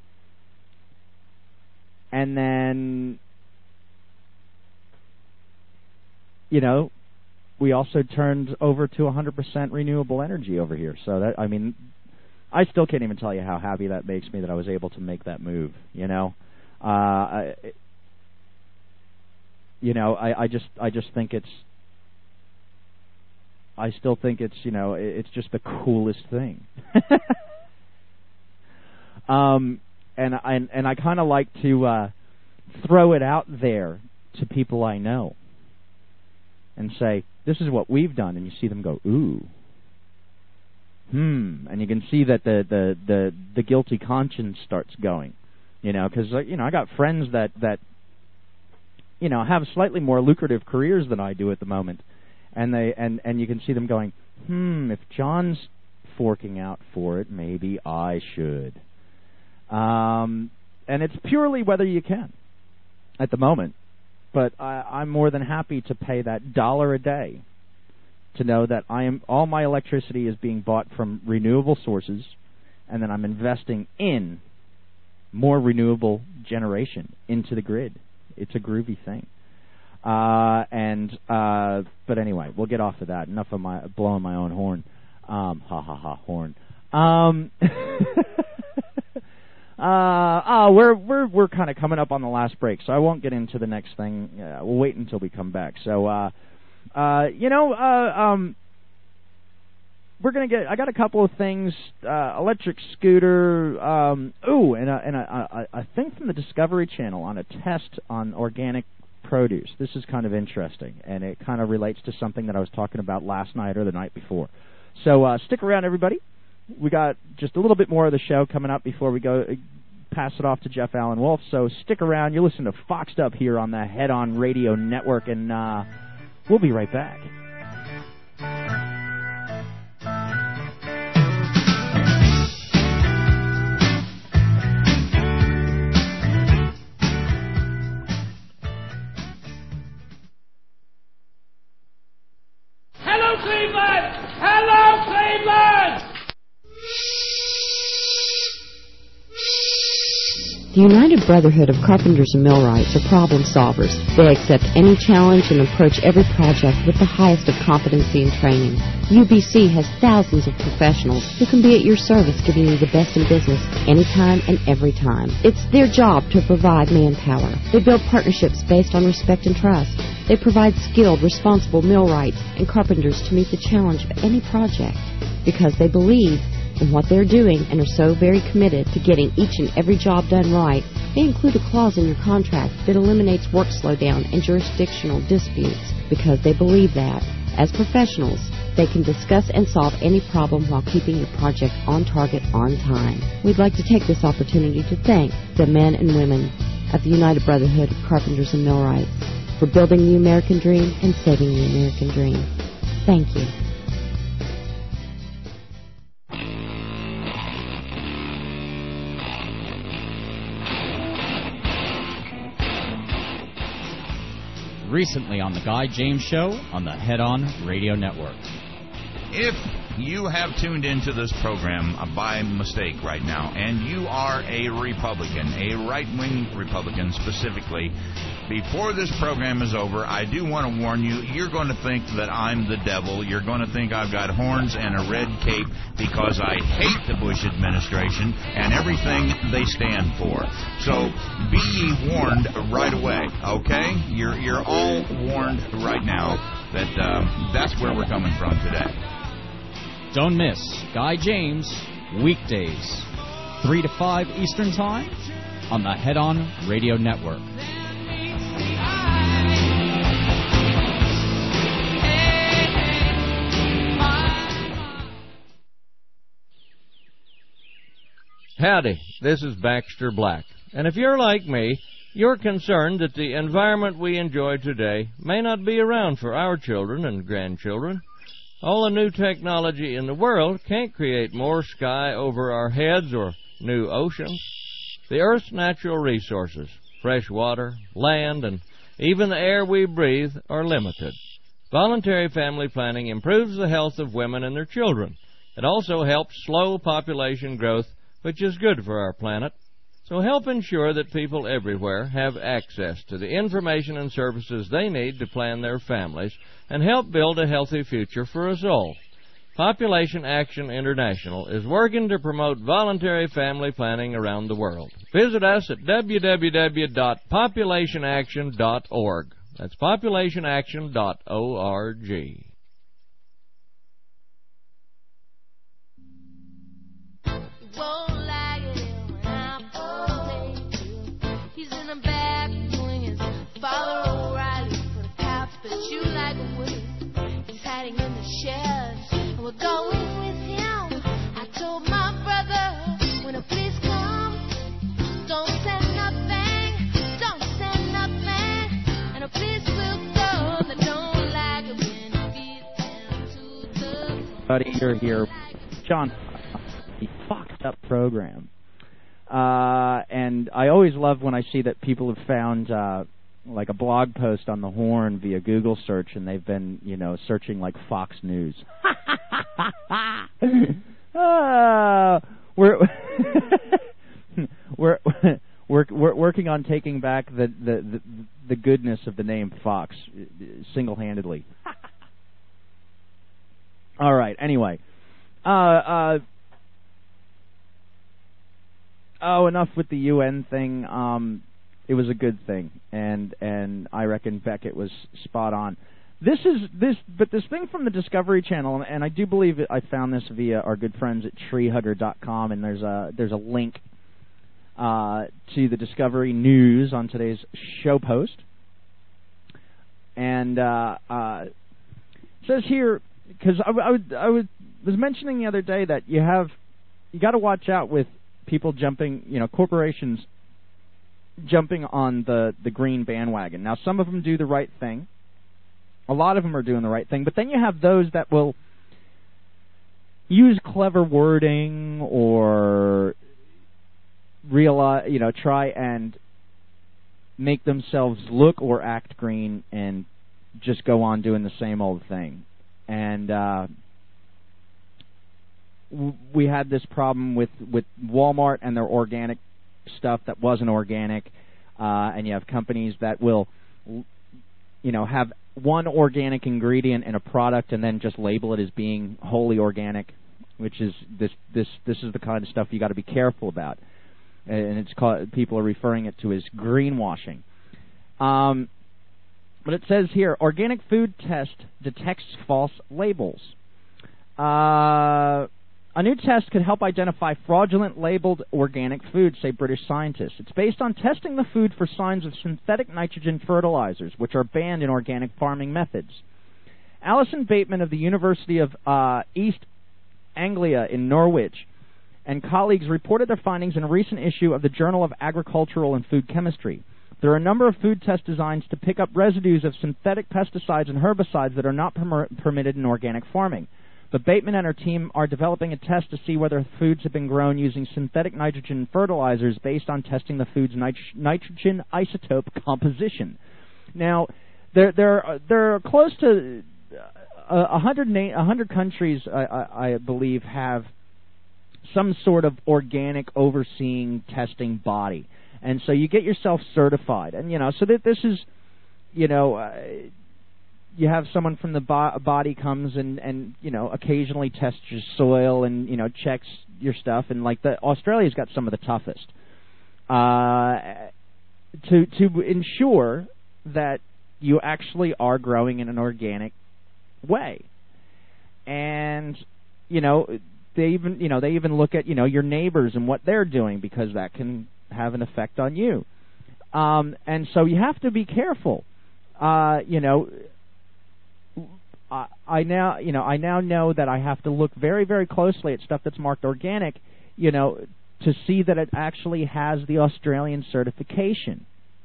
And then, you know, we also turned over to one hundred percent renewable energy over here. So that, I mean, I still can't even tell you how happy that makes me that I was able to make that move, you know. Uh, I, you know, I, I just I just think it's, I still think it's, you know, it's just the coolest thing. um, and, and, and I kind of like to uh, throw it out there to people I know and say, this is what we've done, and you see them go, ooh. Hmm, and you can see that the, the, the, the guilty conscience starts going, you know, because, you know, I got friends that, that, you know, have slightly more lucrative careers than I do at the moment, and they and, and you can see them going, hmm, if John's forking out for it, maybe I should. Um, and it's purely whether you can at the moment, but I, I'm more than happy to pay that dollar a day to know that I am all my electricity is being bought from renewable sources, and then I'm investing in more renewable generation into the grid. It's a groovy thing. Uh, and uh, but anyway, we'll get off of that. Enough of my blowing my own horn. Um, ha ha ha horn. Um, uh, oh, we're we're we're kind of coming up on the last break, so I won't get into the next thing. Uh, we'll wait until we come back. So. Uh, Uh, you know, uh, um, we're gonna get. I got a couple of things. Uh, electric scooter. Um, ooh, and a, and a, a, a thing from the Discovery Channel on a test on organic produce. This is kind of interesting, and it kind of relates to something that I was talking about last night or the night before. So uh, stick around, everybody. We got just a little bit more of the show coming up before we go. Uh, pass it off to Jeff Allen Wolf. So stick around. You're listening to Foxed Up here on the Head On Radio Network, and. Uh, We'll be right back. Hello, Cleveland! Hello, Cleveland! The United Brotherhood of Carpenters and Millwrights are problem solvers. They accept any challenge and approach every project with the highest of competency and training. U B C has thousands of professionals who can be at your service, giving you the best in business anytime and every time. It's their job to provide manpower. They build partnerships based on respect and trust. They provide skilled, responsible millwrights and carpenters to meet the challenge of any project because they believe in what they're doing and are so very committed to getting each and every job done right. They include a clause in your contract that eliminates work slowdown and jurisdictional disputes because they believe that, as professionals, they can discuss and solve any problem while keeping your project on target on time. We'd like to take this opportunity to thank the men and women of the United Brotherhood of Carpenters and Millwrights for building the American dream and saving the American dream. Thank you. Recently on The Guy James Show on the Head On Radio Network. If you have tuned into this program by mistake right now, and you are a Republican, a right-wing Republican specifically, before this program is over, I do want to warn you, you're going to think that I'm the devil. You're going to think I've got horns and a red cape because I hate the Bush administration and everything they stand for. So be ye warned right away, okay? You're, you're all warned right now that uh, that's where we're coming from today. Don't miss Guy James, weekdays, three to five Eastern Time on the Head On Radio Network. Howdy, this is Baxter Black. And if you're like me, you're concerned that the environment we enjoy today may not be around for our children and grandchildren. All the new technology in the world can't create more sky over our heads or new oceans. The Earth's natural resources, fresh water, land, and even the air we breathe are limited. Voluntary family planning improves the health of women and their children. It also helps slow population growth, which is good for our planet. So help ensure that people everywhere have access to the information and services they need to plan their families and help build a healthy future for us all. Population Action International is working to promote voluntary family planning around the world. Visit us at w w w dot population action dot org. That's population action dot org. Going with him, I told my brother, when the police come, don't say nothing, don't say nothing, and the police will go. They don't like it when you beat them to the... Buddy, you're here. John, the Foxed Up program. Uh, and I always love when I see that people have found... Uh, like a blog post on the Horn via Google search, and they've been, you know, searching like Fox News. uh, we're, we're we're we're working on taking back the the the, the goodness of the name Fox single-handedly. All right. Anyway, uh, uh, oh, enough with the U N thing. Um. It was a good thing, and and I reckon Beckett was spot on. This is this, but this thing from the Discovery Channel, and I do believe it, I found this via our good friends at tree hugger dot com, and there's a there's a link uh, to the Discovery News on today's show post, and uh, uh, it says here, because I, I, would, I would, was mentioning the other day that you have you got to watch out with people jumping, you know, corporations jumping on the, the green bandwagon. Now, some of them do the right thing. A lot of them are doing the right thing. But then you have those that will use clever wording or realize, you know, try and make themselves look or act green and just go on doing the same old thing. And uh, w- we had this problem with, with Walmart and their organic stuff that wasn't organic, uh, and you have companies that will, you know, have one organic ingredient in a product and then just label it as being wholly organic, which is this this this is the kind of stuff you got to be careful about, and it's called, people are referring it to as greenwashing. Um, but it says here, organic food test detects false labels. Uh. A new test could help identify fraudulent labeled organic food, say British scientists. It's based on testing the food for signs of synthetic nitrogen fertilizers, which are banned in organic farming methods. Alison Bateman of the University of uh, East Anglia in Norwich and colleagues reported their findings in a recent issue of the Journal of Agricultural and Food Chemistry. There are a number of food test designs to pick up residues of synthetic pesticides and herbicides that are not perm- permitted in organic farming. But Bateman and her team are developing a test to see whether foods have been grown using synthetic nitrogen fertilizers based on testing the food's nit- nitrogen isotope composition. Now, they're, they're, they're close to a hundred na- a hundred countries, I, I, I believe, have some sort of organic overseeing testing body, and so you get yourself certified, and you know, so that this is, you know, uh, you have someone from the bo- body comes and and you know occasionally tests your soil and you know checks your stuff, and like the Australia's got some of the toughest uh, to to ensure that you actually are growing in an organic way. And you know they even you know they even look at you know your neighbors and what they're doing, because that can have an effect on you. Um, and so you have to be careful. Uh, you know, I, I now you know I now know that I have to look very very closely at stuff that's marked organic, you know, to see that it actually has the Australian certification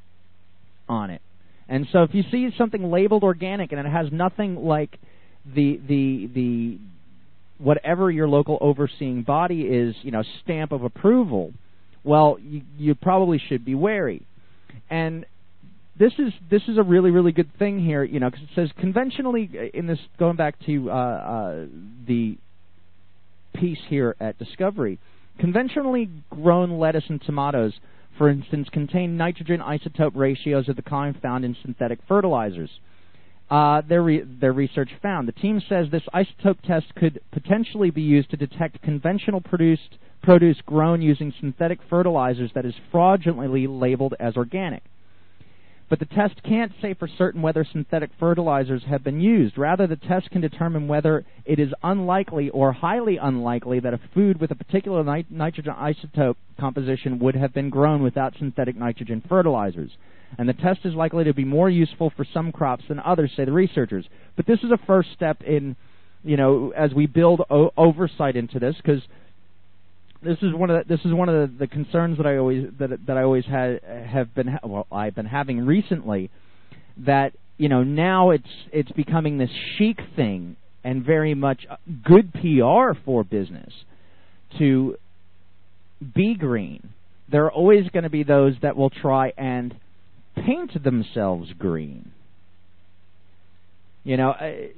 on it. And so if you see something labeled organic and it has nothing like the the the whatever your local overseeing body is, you know, stamp of approval, well, you, you probably should be wary. And this is this is a really really good thing here, you know, because it says conventionally in this, going back to uh, uh, the piece here at Discovery, conventionally grown lettuce and tomatoes, for instance, contain nitrogen isotope ratios of the kind found in synthetic fertilizers. Uh, their, re- their research found. The team says this isotope test could potentially be used to detect conventional produced produce grown using synthetic fertilizers that is fraudulently labeled as organic. But the test can't say for certain whether synthetic fertilizers have been used. Rather, the test can determine whether it is unlikely or highly unlikely that a food with a particular nit- nitrogen isotope composition would have been grown without synthetic nitrogen fertilizers. And the test is likely to be more useful for some crops than others, say the researchers. But this is a first step in, you know, as we build o- oversight into this, because This is one of the, this is one of the, the concerns that I always that that I always had have been ha- well I've been having recently, that you know now it's it's becoming this chic thing and very much good P R for business to be green. There are always going to be those that will try and paint themselves green. You know. Uh,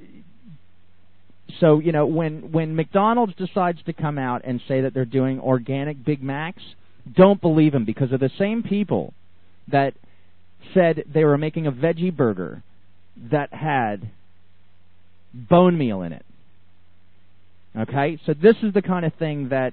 So, you know, when, when McDonald's decides to come out and say that they're doing organic Big Macs, don't believe them, because they're the same people that said they were making a veggie burger that had bone meal in it. Okay? So this is the kind of thing that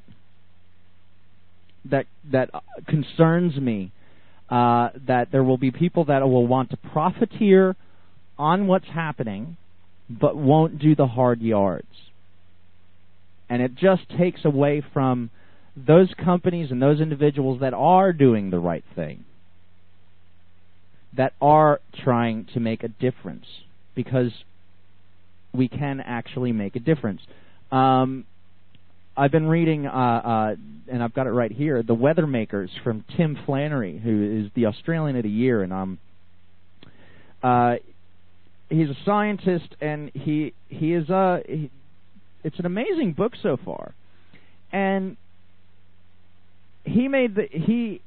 that that concerns me, uh, that there will be people that will want to profiteer on what's happening, but won't do the hard yards. And it just takes away from those companies and those individuals that are doing the right thing, that are trying to make a difference, because we can actually make a difference. Um, I've been reading, uh, uh, and I've got it right here, The Weather Makers from Tim Flannery, who is the Australian of the Year, and um, uh, he's a scientist, and he he is a. He, it's an amazing book so far, and he made the he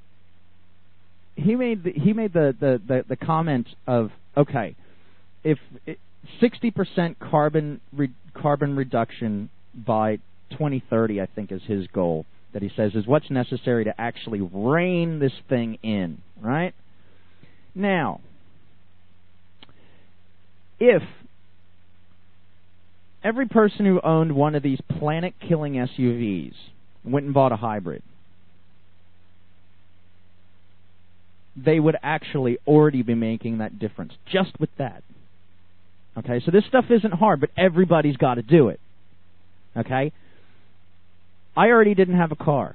he made the, he made the, the, the, the comment of, okay, if sixty percent carbon re, carbon reduction by twenty thirty, I think is his goal, that he says is what's necessary to actually rein this thing in, right? Now, if every person who owned one of these planet-killing S U Vs went and bought a hybrid, they would actually already be making that difference just with that. Okay, so this stuff isn't hard, but everybody's got to do it. Okay? I already didn't have a car.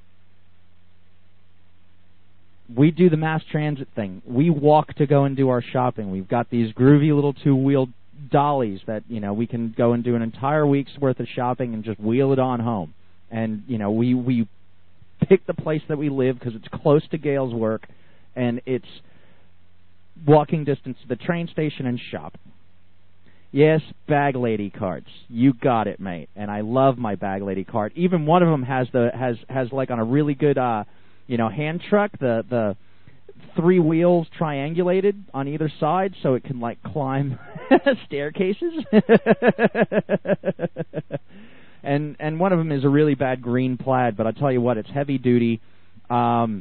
We do the mass transit thing. We walk to go and do our shopping. We've got these groovy little two-wheeled dollies that, you know, we can go and do an entire week's worth of shopping and just wheel it on home. And, you know, we, we pick the place that we live because it's close to Gail's work, and it's walking distance to the train station and shop. Yes, bag lady carts. You got it, mate. And I love my bag lady cart. Even one of them has the has has like on a really good uh, you know hand truck the the three wheels triangulated on either side so it can, like, climb staircases. and and one of them is a really bad green Plaid, but I tell you what, it's heavy duty. Um,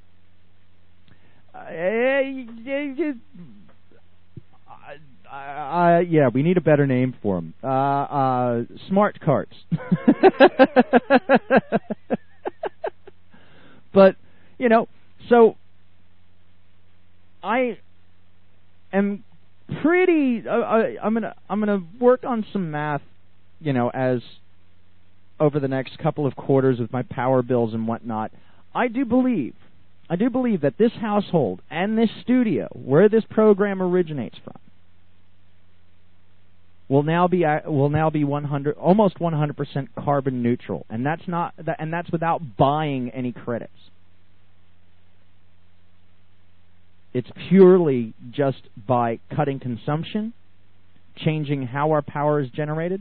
uh, uh, yeah, we need a better name for them. Uh, uh, smart carts. But, you know, so I am pretty. Uh, I, I'm gonna I'm gonna work on some math, you know, as over the next couple of quarters with my power bills and whatnot. I do believe, I do believe that this household and this studio, where this program originates from, will now be will now be one hundred, almost one hundred percent carbon neutral, and that's not that, and that's without buying any credits. It's purely just by cutting consumption, changing how our power is generated,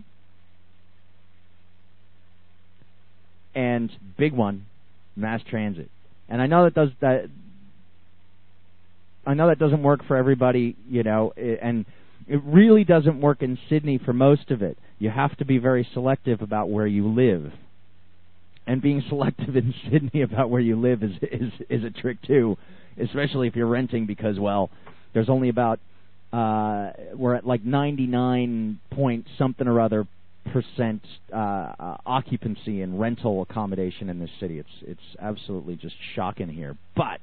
and big one, mass transit. And I know that does that. I know that doesn't work for everybody, you know, and it really doesn't work in Sydney for most of it. You have to be very selective about where you live. And being selective in Sydney about where you live is is, is a trick too, especially if you're renting, because, well, there's only about, uh, we're at like ninety-nine point something or other percent uh, uh, occupancy and rental accommodation in this city. It's it's absolutely just shocking here. But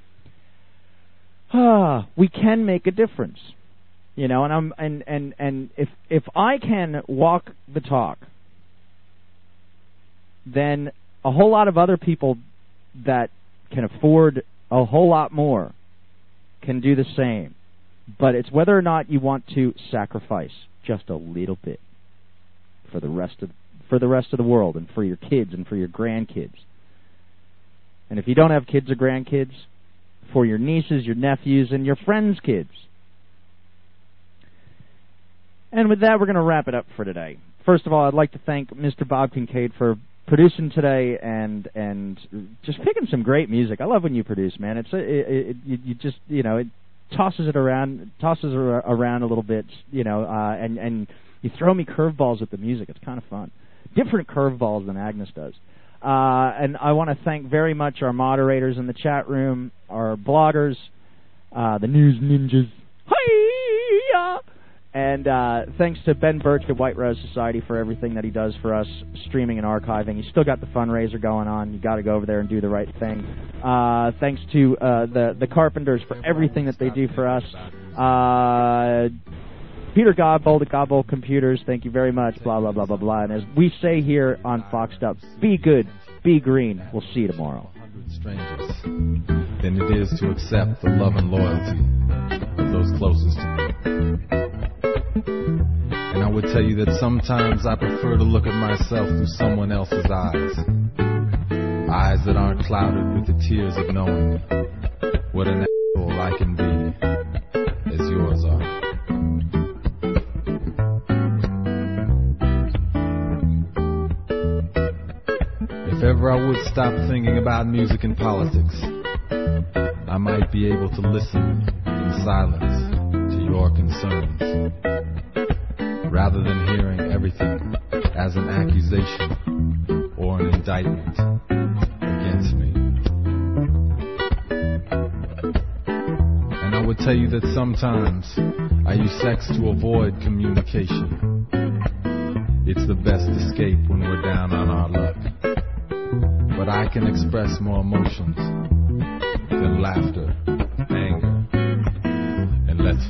uh, we can make a difference. You know, and I'm and, and, and if if I can walk the talk, then a whole lot of other people that can afford a whole lot more can do the same. But it's whether or not you want to sacrifice just a little bit for the rest of for the rest of the world, and for your kids and for your grandkids. And if you don't have kids or grandkids, for your nieces, your nephews, and your friends' kids. And with that, we're going to wrap it up for today. First of all, I'd like to thank Mister Bob Kincaid for producing today and and just picking some great music. I love when you produce, man. It's a, it, it, you, you just you know it tosses it around, tosses it around a little bit, you know, uh, and and you throw me curveballs with the music. It's kind of fun, different curveballs than Agnes does. Uh, and I want to thank very much our moderators in the chat room, our bloggers, uh, the news ninjas. Hi-ya! And uh, thanks to Ben Birch at White Rose Society for everything that he does for us, streaming and archiving. He's still got the fundraiser going on. You got to go over there and do the right thing. Uh, thanks to uh, the the Carpenters for everything that they do for us. Uh, Peter Godbold at Godbold Computers, thank you very much. Blah blah blah blah blah. And as we say here on Foxed Up, be good, be green. We'll see you tomorrow. Strangers than it is to accept the love and loyalty of those closest to me. And I would tell you that sometimes I prefer to look at myself through someone else's eyes. Eyes that aren't clouded with the tears of knowing what an asshole I can be, as yours are. If ever I would stop thinking about music and politics, I might be able to listen in silence to your concerns, rather than hearing everything as an accusation or an indictment against me. And I would tell you that sometimes I use sex to avoid communication. It's the best escape when we're down on our luck. But I can express more emotions than laughter, anger, and let's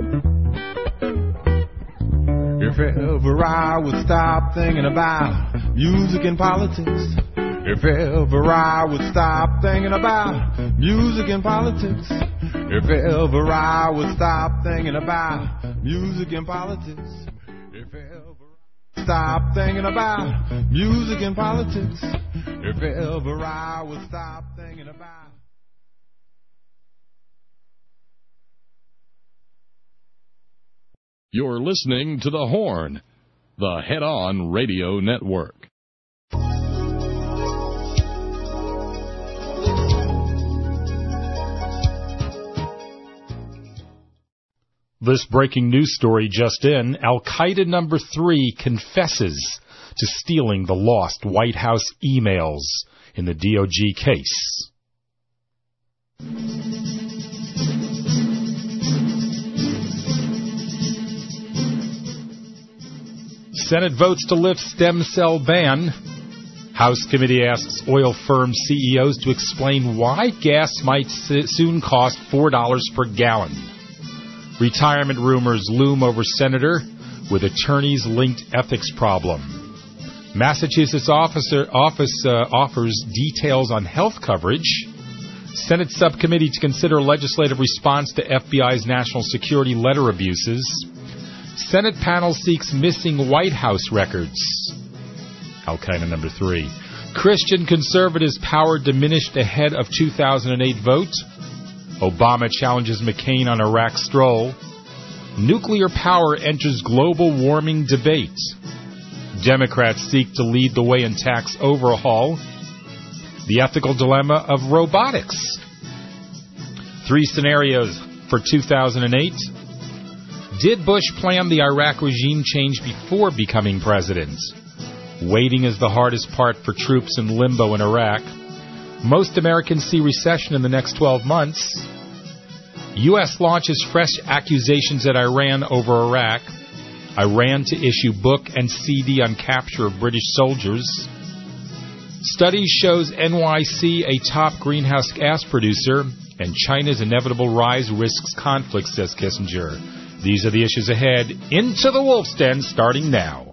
If ever I would stop thinking about music and politics, if ever I would stop thinking about music and politics, if ever I would stop thinking about music and politics, if ever I stop thinking about music and politics, if ever I would stop thinking about. You're listening to The Horn, the head-on radio network. This breaking news story just in, Al-Qaeda number three confesses to stealing the lost White House emails in the D O G case. Senate votes to lift stem cell ban. House committee asks oil firm C E Os to explain why gas might soon cost four dollars per gallon. Retirement rumors loom over senator with attorneys-linked ethics problem. Massachusetts officer, office uh, offers details on health coverage. Senate subcommittee to consider legislative response to F B I's national security letter abuses. Senate panel seeks missing White House records. Al-Qaeda number three. Christian conservatives' power diminished ahead of two thousand eight vote. Obama challenges McCain on Iraq stroll. Nuclear power enters global warming debate. Democrats seek to lead the way in tax overhaul. The ethical dilemma of robotics. Three scenarios for two thousand eight. Did Bush plan the Iraq regime change before becoming president? Waiting is the hardest part for troops in limbo in Iraq. Most Americans see recession in the next twelve months. U S launches fresh accusations at Iran over Iraq. Iran to issue book and C D on capture of British soldiers. Study shows N Y C a top greenhouse gas producer, and China's inevitable rise risks conflict, says Kissinger. These are the issues ahead. Into the Wolf's Den, starting now.